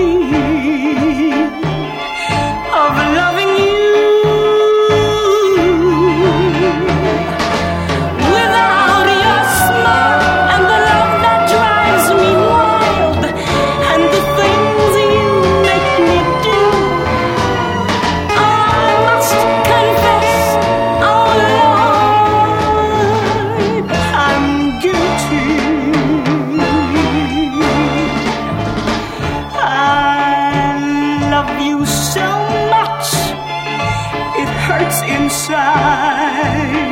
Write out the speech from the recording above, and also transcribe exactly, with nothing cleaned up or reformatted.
of loving you. Without your smile and the love that drives me wild, and the things you make me do, I must confess, oh Lord, I'm guilty. I love you so much, it hurts inside.